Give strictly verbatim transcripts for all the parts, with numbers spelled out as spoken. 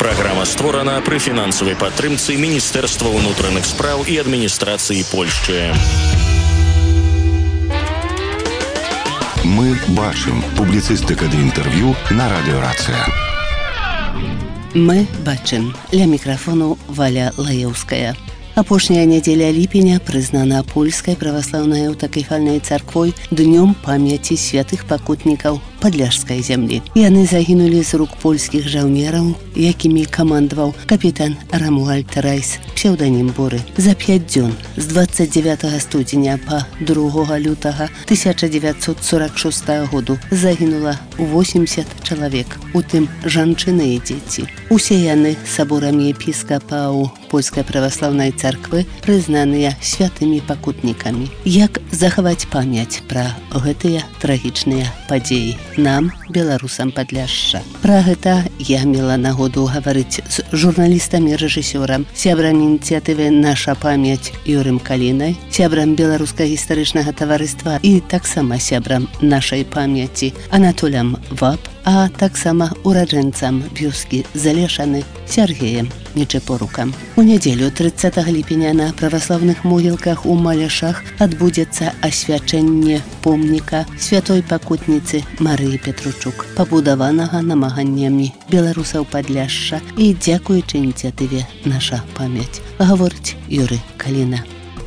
Праграма створана пры фінансавай падтрымцы Міністэрства ўнутраных спраў і адміністрацыі Польшчы. Мы бачым. Публіцыстыка ды інтэрв'ю на радыёрацыя. Мы бачым. Ля мікрафону Валя Лаеўская. Апошняя нядзеля ліпеня прызнана польскай праваслаўнай аўтакефальнай царквой днём памяці святых пакутнікаў падляшскай зямлі. Яны загінулі з рук польскіх жаўнераў, якімі камандаваў капітан Рамуальд Райс, псеўданім Буры. За пяць дзён з дваццаць дзевятага студзеня па другога лютага тысяча дзевяцьсот сорок шостага году загінула восемьдесят чалавек, у тым жанчыны і дзеці. Усе яны саборамі епіскапаў польскай праваслаўнай царквы прызнаныя святымі пакутнікамі. Як захаваць памяць пра гэтыя трагічныя падзеі нам, беларусам Падляшша? Пра гэта я мела нагоду гаварыць з журналістамі, рэжысёрам, сябрам ініцыятывы «Наша памяць» Юрым Калінай, сябрам беларускага гістарычнага таварыства і таксама сябрам нашай памяці Анатолем Вап, а таксама ураджэнцам вёскі Залешаны Сергеем Нечепорукам. У нядзелю трыццатага ліпеня на праваслаўных могілках у Маляшах адбудзецца асвячэнне помніка святой пакутніцы Марыі Петручук, пабудаванага намаганнямі беларусаў Падляшша і дзякуючы ініцыятыве «Наша памяць», гаворыць Юры Каліна.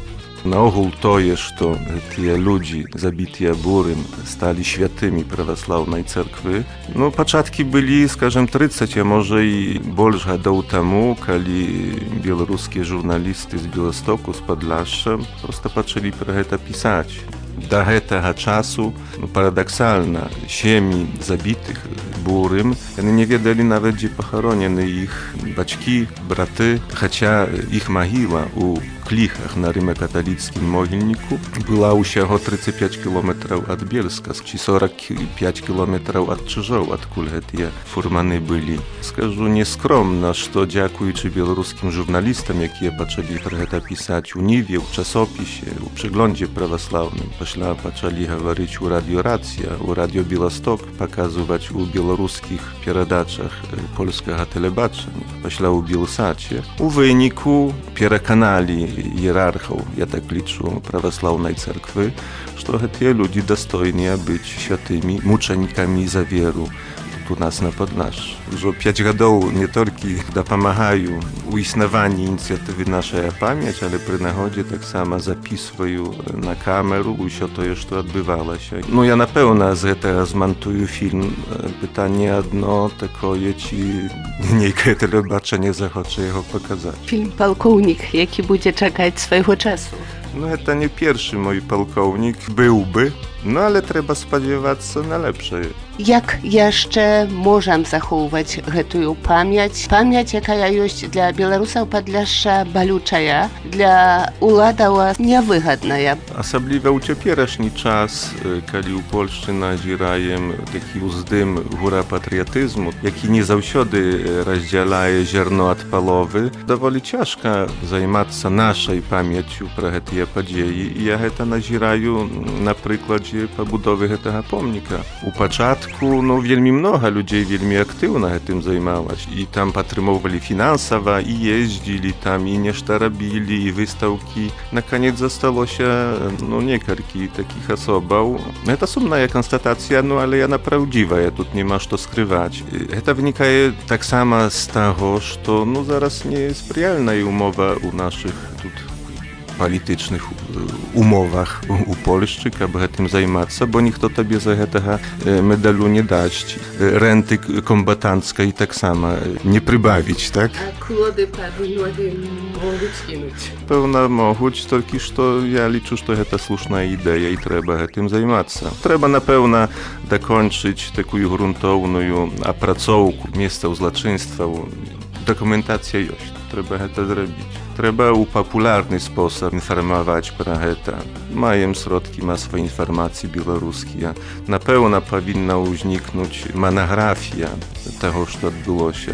Наогул тое, што тыя людзі, забітыя Бурым, сталі святымі праваслаўнай царквы. Ну, пачаткі былі, скажем, трыццаць, а можа і больш гадоў таму, калі беларускія журналісты з Беластоку, з Падляшша, проста пачалі пра гэта пісаць. Да гэтага часу, ну, парадаксальна, сем'і забітых Бурым, яны не ведалі нават, дзе пахаронены іх бацькі, браты, хаця іх магіла у Кліхах на рыма-каталіцкім могільніку была ўсяго трыццаць пяць кіламетраў ад Бельска, ці сорок пяць кіламетраў ад Чыжоў, адкуль гэтыя фурманы былі. Скажу нескромна, што дзякуючы беларускім журналістам, якія пачалі пра гэта пісаць у Ніве, у часопісе, у прыглądзе праваслаўным, пасля пачалі гаварыць у радыёрацыя, у радыё Беласток, паказваць у беларускіх перадачах польскага тэлебачання, пасля ў Белсаце. У выніку пераканалі іерархаў, я так лічу, праваслаўнай царквы, што гэтыя людзі дастойныя быць святымі мучанікамі за веру у нас на Падляшшы. Ужо пяць гадоў не толькі дапамагаю у існаванні ініцыятывы «Наша памяць», але пры нагодзе таксама запісваю на камеру ўсё тое, што адбывалася. Ну, я, напэўна, з гэтага змантую фільм. Пытанне адно такое, ці нейкае тэлебачанне захоча яго паказаць. Фільм «Палкоўнік», які будзе чакаць свайго часу. Ну, гэта не першы мой палкоўнік, быў бы, ну, але трэба спадзявацца на лепшае. Як яшчэ можам захоўваць гэтую памяць? Памяць, якая ёсць для беларусаў Падляшша балючая, для уладаў нявыгадная. Асабліва ў цяперашні час, калі ў Польшчы назіраем такі ўздым гура-патрыятызму, які не заўсёды раздзяляе зерно ад паловы, даволі цяжка займацца нашай памяццю пра гэтыя падзеі. І я гэта назіраю на прыкладзе пабудовы гэтага помніка. У пачатку ну, вельмі многа людзей вельмі актыўна гэтым займалася. І там падтрымоўвалі фінансава, і ездзілі там, і нешта рабілі, і выстаўкі. Наконец засталося ну, некалькі такіх асобаў. Гэта сумная канстатацыя, ну, але яна праўдзівая, тут няма што скрываць. Гэта вынікае таксама з таго, што ну, зараз не спрыяльная умова ў нашых тут палітычных умовах у Польшчы, каб гэтым займацца, бо ніхто табе за гэтага медалю не дасць. Рэнты комбатанцкай таксама не прыбавіць, так? А клоды павінны могуць кінуць? Пэўна, могуць, толькі што я лічу, што гэта слушная ідэя і трэба гэтым займацца. Трэба, напэўна, дакончыць такую грунтоўную апрацоўку месцаў злачынстваў. Дакументацыя ёсць, трэба гэта зрабіць. Трэба ў папулярны спосаб інфармаваць пра гэта. Маем сродкі масавай інфармацыі беларускія. Напэўна, павінна ўзнікнуць манаграфія таго, што адбылося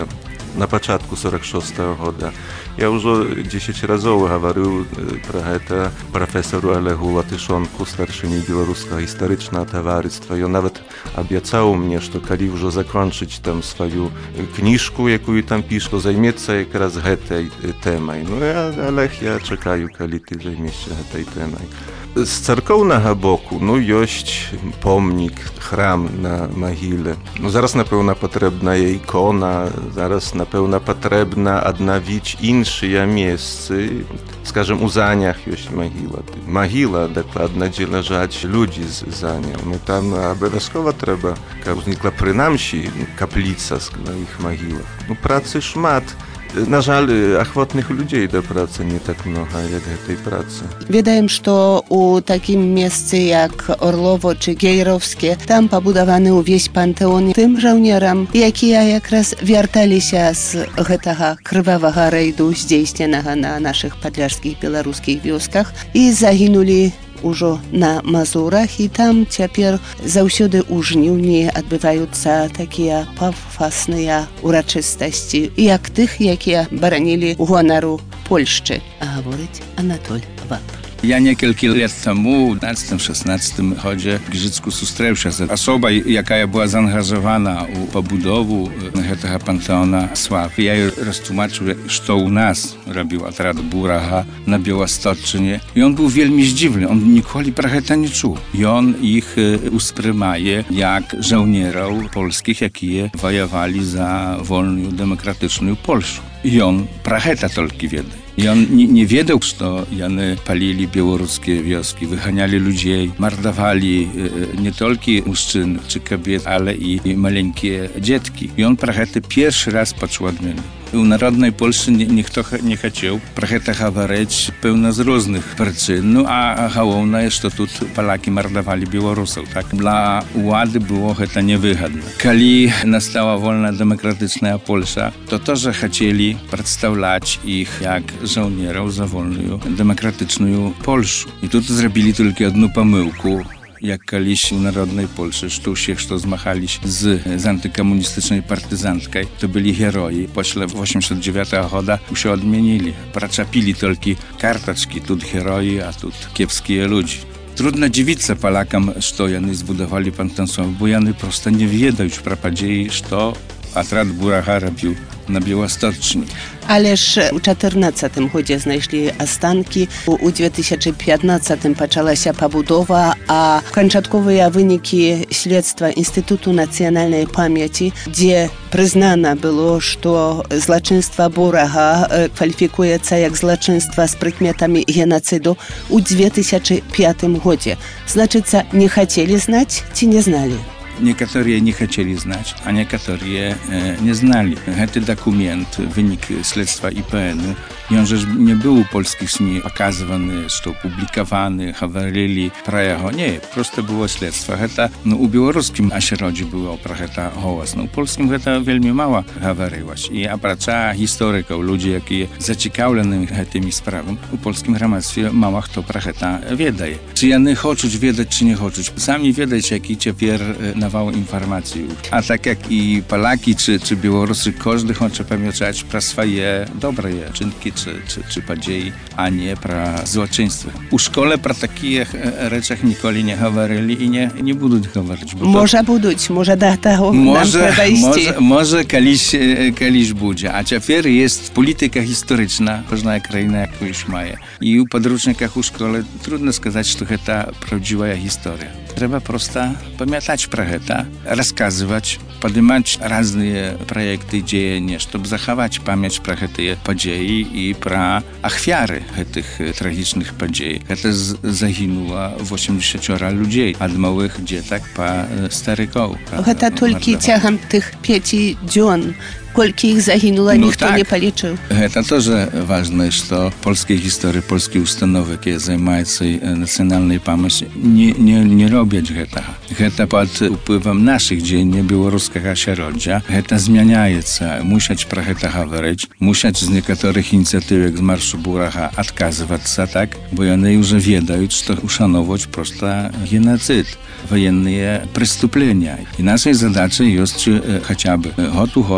на початку сорок шестого года. Я уже десять разов говорил про это профессору Олегу Латышонку, старшині Білоруського історичного товариства. І він навіть обіцяв мені, що коли вже закінчить там свою книжку, яку там пише, займеться якраз цією темою. Ну, я, Олег, я чекаю, коли ти займешся цією темою. Z cerkownego boku, no jest pomnik, chram na mogile. No zaraz na pewno potrzebna jest ikona, zaraz na pewno potrzebna odnowić inne miejsce. Скажем, у Занях jest могила. Могила, dokładnie, gdzie leżać ludzi z Zania. No tam обов'язково треба, jak znikła przynajmniej kaplica na ich mogilach. No pracy szmat. Na żal, ochotnych ludzi do pracy nie tak mnogo, jak tej pracy. Wiedajem, że u takim miejscu jak Orlowo czy Gejrowskie, tam pobudowany wieś panteon tym żołnierom, jakie jakraz wiertali się z tego krwawego rejdu zdjęcionego na naszych podlaskich białoruskich wioskach i zaginuli już na Mazurach i tam teraz zawsze u żniwni odbywają się takie pafasne uroczystości, jak tych, jakie bronili honoru Polski. A mówić Anatol Wap. Я некалькі лет таму, у пятнадцатым-шестнадцатым годзе в Гіжыцку сустрэўся з асобай, якая была заангажавана ў пабудову гэтага пантэона славы. Я ёй растлумачыў, што ў нас рабіў атрад Бурага на Беласточчыне. І ён быў вельмі здзіўлены, он ніколі пра гэта не чуў. Ён іх успрымае як жаўнераў польскіх, якія ваявалі за вольную дэмакратычную Польшу. І ён пра гэта толькі ведае. I on nie, nie wiedział, że oni palili białoruskie wioski, wyganiali ludzi, mordowali e, nie tylko mężczyzn czy kobiet, ale i maleńkie dzieci. I on про это pierwszy raz poczuł odmianę. U narodnej Polski nikt nie chciał про это говорить pełno z różnych przyczyn, no a główne jest, że tu Polaki mordowali Białorusów, tak? Dla władzy było to niewygodne. Kiedy nastała wolna, demokratyczna Polska, to też chcieli przedstawiać ich jak żołnierów za wolną, demokratyczną Polskę. I tu zrobili tylko jedną pomyłkę. Jak kiedyś u Narodnej Polski, że się, że zmachali z, z antykomunistycznej partyzantką, to byli heroi. После osiemdziesiątego dziewiątego года się odmienili. Praczapili tylko karteczki, tu heroi, a tu kiepskie ludzie. Trudno dziwić się Polakom, że oni zbudowali panteon, bo oni prosto nie wiedzą już про події, że atrad Buraha robił na Białostoczni. Ależ u czternastym гоdzie znaleźli ostanki, u dwa tysiące piętnastym zaczęła się pobudowa, a końcowe wyniki śledztwa Instytutu Nacjonalnej Pamięci, gdzie przyznano było, że zloczyństwo Buraha kwalifikuje się jak zloczyństwo z przedmiotami genocydu u dwa tysiące piątym гоdzie. Znaczy, nie chcieli znać, czy nie znali? Niektórzy nie chcieli znać, a niektórzy e, nie znali. Ten dokument, wynik śledztwa I P N, on że nie był u polskich S M I pokazywany, że publikowany, mówili про jego. Nie, prosto było śledztwo. To no, u białoruskim ośrodku było про это głos. No, u polskim to wielmi mało mówiło. I oprócz historyków, ludzi, jakich zaciekawieni tymi sprawami, u polskim gramactwie mało kto про это wiedzie. Czy oni chcą wiedzieć, czy nie chcą. Sami wiedzą, jaki teraz nawał informacji. A tak jak i Polaki czy, czy Białorusy, każdy chce pamiętać про swoje dobre czynki czy, czy, czy podzieje, a nie про złoczyństwo. U szkole про takich rzeczach nigdy nie mówili i nie, nie będą mówić. Może to... będą, może do tego może, nam trzeba iść. Może, może kiedyś, kiedyś będzie. A teraz jest polityka historyczna, każda kraina jakąś ma. I u podręcznikach u szkole trudno сказать, że to prawdziwa historia. Trzeba prosto pamiętać про это, рассказывать, поднимать разные проекты, dzieje, чтобы заховать память про эти події и про ахвяры этих трагичных подій. Это загинуло osiemdziesiąt ludzi, od małych dzieciak po staryków. Это только тягом tych pięciu dni. Kolki ich zaginęło, no nikt tak. nie policzył. To też ważne, że polskie historie, polskie ustanove, które zajmują się nacjonalnej pamięci, nie, nie, nie robią tego. To pod wpływem naszych dzień, białoruskiego ośrodka, to zmienia się. Muszą про это mówić, muszą z niektórych inicjatyw, jak z Marszu Buraha, odkazywać się, tak? Bo oni już wiedzą, że uszanować prosto genocyd, wojenne przestępstwa. I naszej zadачей jest chociażby hot u hot być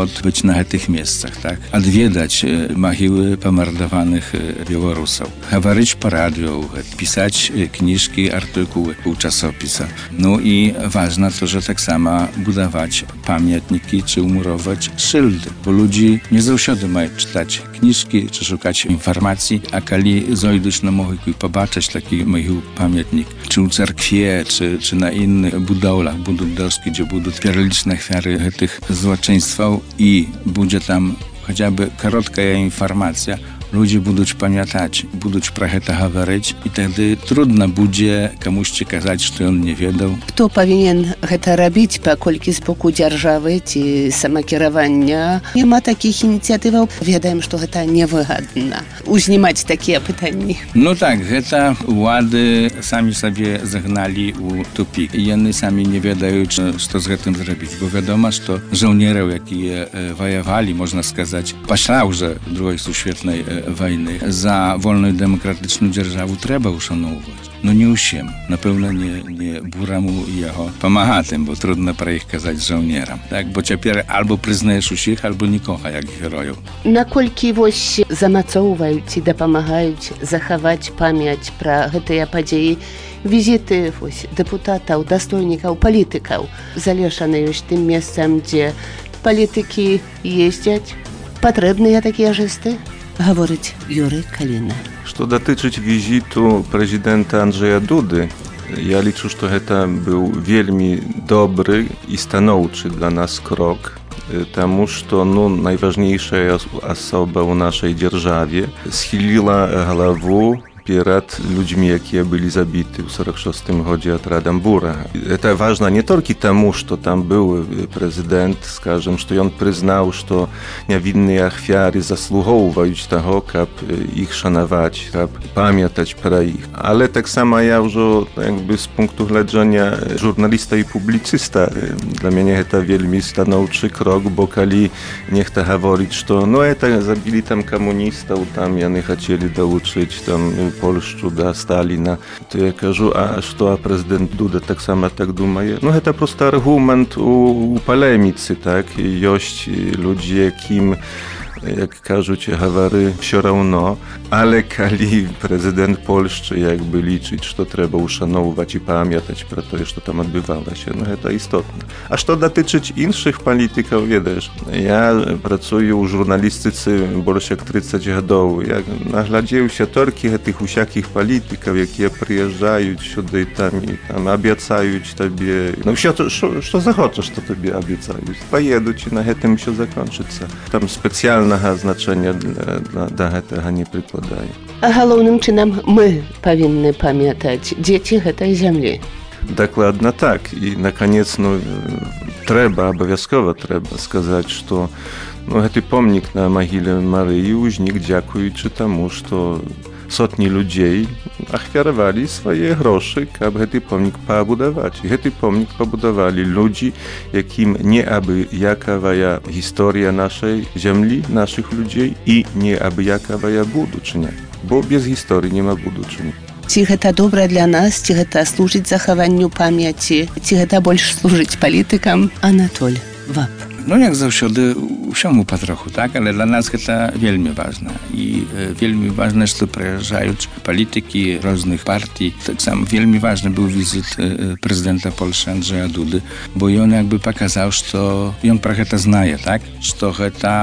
być na tych miejscach, tak? Odwiedzać mogiły pomordowanych Białorusów, говорить po radiu, pisać książki, artykuły u czasopisach. No i ważne to, że tak samo budować pamiętniki czy umurować szyldy, bo ludzie nie zawsze mają czytać książki czy szukać informacji, a kiedy zajdą na mogiłkę i pobaczyć taki mogił pamiętnik, czy u cerkwie, czy, czy na innych budowlach budowlanych, gdzie będą pierliczne ofiary tych złoczyństwów i będzie tam chociażby krótka informacja, ludzie będą pamiętać, będą про это говорить, i wtedy trudno będzie komuś kazać, że on nie wiedział. Kto powinien to robić, pokolki z boku dzierżawy czy samokierowania nie ma takich inicjatyw? Wiadomo, że to niewygodne. Uznimać takie pytania. No tak, to władzy sami sobie zagnali u tupik. I oni sami nie wiedzą, co z tym zrobić, bo wiadomo, że żołnierów, jakie wojowali, można сказать, pośle drugiej świetnej wojny za wolną i demokratyczną dzierżawę trzeba uszanować. No nie usiem. Na pewno nie, nie Buramu i jego pomagatem, bo trudno про ich kazać żołnierom. Tak? Bo teraz albo przyznajesz usich, albo nikogo jak herojów. Na kolki wось zamacowują i dopomagają zachować pamięć про te podії wizyty wось deputatów, dostojników, polityków. Zależane już tym miejscem, gdzie polityki jeździć. Potrzebne takie gesty? Говорить Юрий Калина. Что dotyczyć wizytu prezydenta Andrzeja Dudy, ja liczę, że to był wielmi dobry i stanowczy dla nas krok, тому что ну, najważniejsza osoba u naszej dzierżawie schyliła głowę перед людьми, которые были забиты в сорок шестом году от Радамбура. Это важно не только тому, что там был президент, скажем, что он признал, что невинные офиары заслуговывают того, как их шановать, как памятать про их. Ale tak samo ja już jakby z punktu widzenia żurnalista i publicysta, dla mnie to wielmi stanowczy krok, bo kiedy nie chce mówić, że no это zabili tam komunistów, tam oni chcieli dołączyć tam Polszczu do Stalina, to ja кажу, a что prezydent Duda tak samo tak думає? No to просто argument u, u polemicy, tak? Jest ludzie, jakim jak кажуть, говори все равно, ale kiedy prezydent Polszczy jakby liczyć, że trzeba uszanować i pamiętać про to, co tam odbywało się, no to istotne. A co dotyczyć innych polityków, wiesz, ja pracuję u żurnalistyce больше jak trzydzieści lat. Ja naglądałem się tylko tych wszelkich polityków, jakie przyjeżdżają сюда i tam, i tam obiecają tobie, no wszystko, co zachodzisz, to tobie obiecają. Pojedą i na tym się zakończy. Tam specjalne znaczenia dla, dla tego nie przykładają. A głównym czynem my powinny pamiętać dzieci tej ziemi. Dokładnie tak. I na koniec no, trzeba, obowiązkowo trzeba сказать, że no, ten pomnik na mogile Maryi uznik dziękujący temu, że sotni ludzi ofiarowali swoje grosze, aby ten pomnik pobudować. I ten pomnik pobudowali ludzie, jakim nie aby jakawa historia naszej ziemi, naszych ludzi i nie aby jakawa buduczynia. Bo bez historii nie ma buduczyni. Czy to dobre dla nas, czy to służyć zachowaniu pamięci, czy to больше służyć politykom? Anatol Wap. No jak zawsze, wszemu po trochu, tak? Ale dla nas to wielmi ważne. I e, wielmi ważne, że przyjeżdżają polityki różnych partii. Tak samo wielmi ważny był wizyt e, prezydenta Polski Andrzeja Dudy, bo on jakby pokazał, że on trochę to znaje, tak? Że to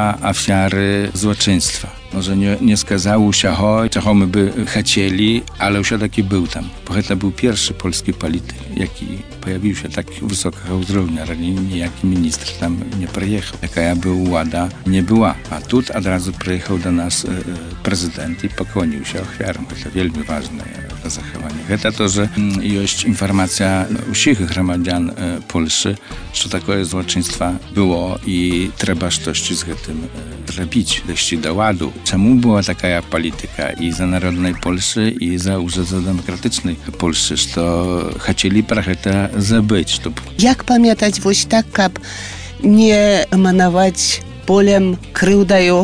ofiary złoczyństwa. Może nie, nie skazał się, czego my by chcieli, ale все-таки był tam. Bo to był pierwszy polski polityk, jaki pojawił się tak wysokego uzdrowienia. Niejaki minister tam nie przyjechał. Jaka była władza, nie była. A tu od razu przyjechał do nas e, prezydent i pokłonił się ofiarom. To wielmi ważne zachowanie. To to, że jest informacja u wszystkich gromadzian e, Polski, że takie złoczyństwa było i trzeba coś z tym e, zrobić, dojść do ładu. Czemu była taka polityka i za narodnej Polski, i za urzędu demokratycznej Polski, że chcieli trochę to zabyć. To... Jak pamiętać właśnie tak, aby nie emanować polem, krywdą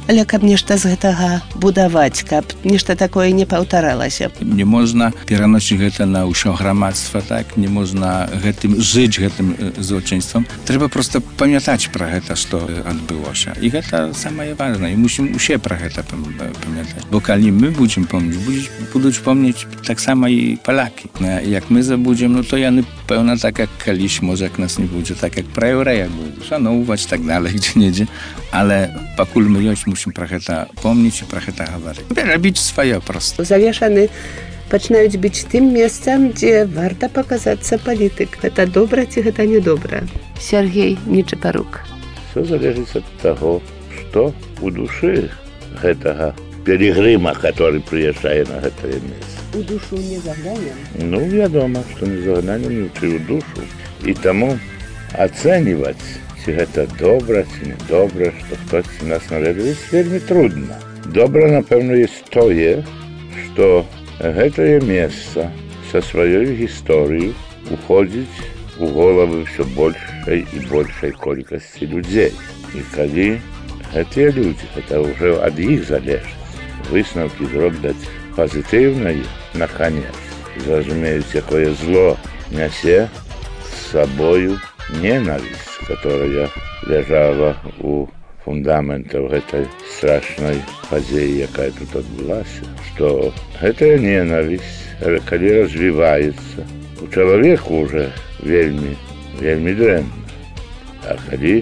Але каб нешта з гэтага будаваць, каб нешта такое не паўтаралася. Не можна пераносіць гэта на ўсё грамадства, так? Не можна гэтым жыць гэтым злочынствам. Трэба проста памятаць пра гэта, што адбылося. І гэта самае важнае. І мусім усе пра гэта памятаць. Бо калі мы будзем помніць, будуць помніць таксама і палякі. Як мы забудзем, ну то яны, пэўна, так як калісь, можа, як нас не будзе, так як пра яўрэя будзе шаноўваць, так далей, дзе-недзе. Але пакуль мы ёсць, мусім пра гэта помніць і пра гэта гаварыць. Рабіць сваё проста. Завешаны пачынаюць быць тым месцам, дзе варта паказацца палітык. Гэта добра ці гэта не добра? Сергей Нечапарук. Все залежыць ад таго, што у душы гэтага пілігрыма, который прыязджае на гэтае месца. У душу не заглянем? Ну, вядома, што не заглянем ні ў душу. І таму ацэньваць, ці гэта добра, ці не добра, што хтосьці нас наведвае, вельмі трудна. Добра, напэўна, ёсць тое, што гэтае месца са сваёй гісторыяй уходзіць у головы ўсё большай і большай колькасці людзей. І калі гэтыя людзі, гэта ўжо ад іх залежыць, высновкі зробляць пазітыўнае, наконец, зразумеюць, якое зло нясе з сабою ненавісць, которая ляжала у фундаментаў гэтай страшнай падзеі, якая тут адбылася, што гэтая ненавісць, калі развіваецца, у чалавеку уже вельмі, вельмі дрэнна. А калі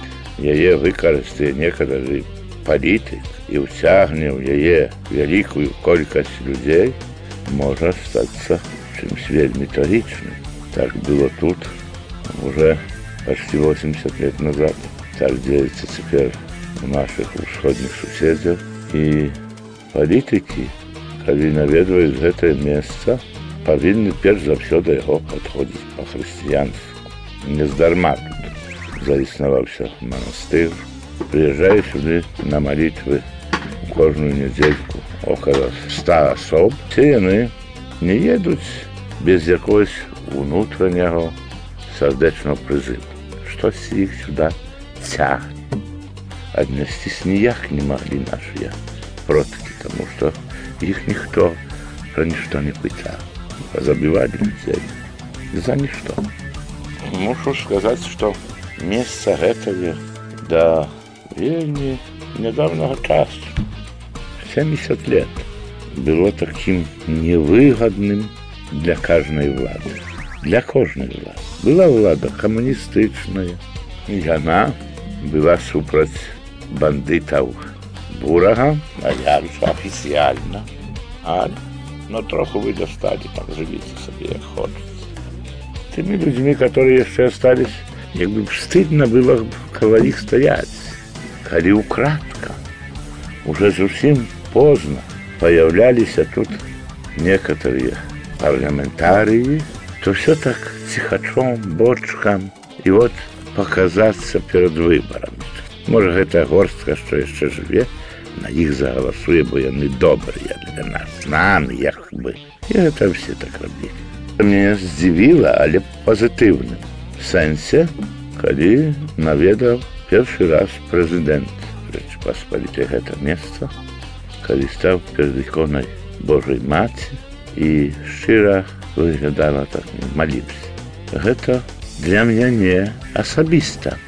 яе выкарыстае некаторы палітык і ўцягне ў яе вялікую колькасць людзей, можа стацца чымсь вельмі трагічным. Так было тут уже почти восемьдесят лет назад. Так дзеецца цяпер у нашых усходніх суседзяў. І палітыкі, калі наведваюць гэтае месца, павінны перш за ўсё да яго падходзіць па-хрысціянску. Нездарма тут заіснаваўся манастыр. Прыязджае сюды на малітвы кожную нядзельку около ста асоб. Ці яны не едуць без якогось унутраняго сардэчнага прызыву. Штосьці іх сюда цягне. Аднесцісь ніяк не маглі нашыя продкі, таму што іх ніхто пра нішто не пытаў. Забівалі людзей за нішто. Мушу сказаць, што месца гэтае да вельмі нядаўнага часу, семьдесят лет, было такім невыгадным для кожнай улады. Для кожнай улады. Была ўлада камуністычная, і яна была супраць бандытаў бурага, а як жа афіцыяльна. Але, ну, троху вы дасталі, там жывіце сабе, як хочаце. Тымі людзьмі, которые яшчэ астались, як бы стыдна было каля іх стаяць. Калі ўкратка, уже зусім позна появляліся тут некоторые парламентарии, то все так ціхачом, бочкам, і вот показацца перед выборами. Можа, гэта горстка, што яшчэ жыве, на іх загаласуе, бо яны добрыя для нас, нами, як бы. І гэта все так рабілі. Мяне здзівіла, але пазітыўным сэнсе, калі наведаў першы раз прэзідэнт Рэчы Паспалітай гэта месца, калі стаў перад іконай Божай Маці і шчыра выглядала так, маліўся. Гэта для мяне асабіста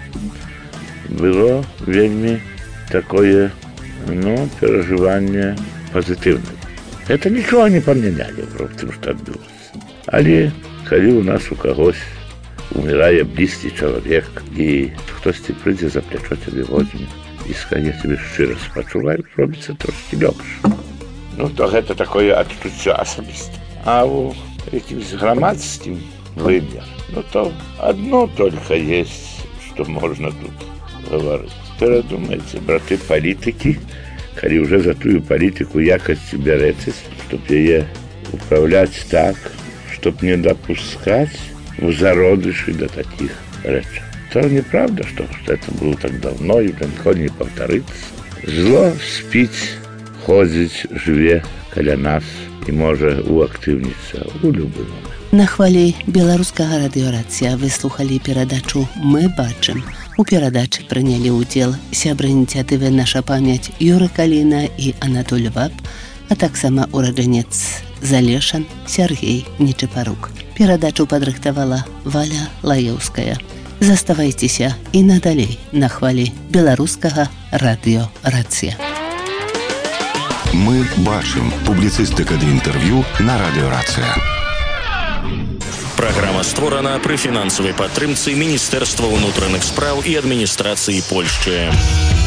было вельмі такое, ну, перажыванне пазітыўнае. Гэта нічога не памянялі ў тым, што адбылося. Але калі ў нас у кагось умирае блізкі чалавек, і хтосьці прыйдзе за плячо цябе возьме і скаже тебе шчыра спачуваю, робіцца трошкі лёгш. Ну, то гэта такое адчуццё асабіста. А ў якімсь грамадскім вымер, ну, то адно только есть, што можна тут гаварыць. Перадумайце, браты палітыкі, калі ўжо за тую палітыку якасці бярэцесь, чтоб яе управляць так, чтоб не дапускаць в зародыши до таких речей. То неправда, что, что это было так давно и никогда не повторится. Зло спіць, ходзіць, жыве каля нас і можа уактыўніцца у любы момент. На хвалі беларускага радыёрацыя вы слухалі перадачу «Мы бачым». У перадачы прынялі ўдзел сябры ініцыятывы «Наша памяць» Юры Каліна і Анатоль Ваб, а таксама ураджанец Залешан Сергей Нечапарук. Перадачу падрыхтавала Валя Лаеўская. Заставайцеся і надалей на хвалі беларускага радыё «Рацыя». Мы бачым публіцыстыка ды інтэрв'ю на радыё «Рацыя». Праграма створана пры фінансавай падтрымцы Міністэрства ўнутраных спраў і адміністрацыі Польшчы.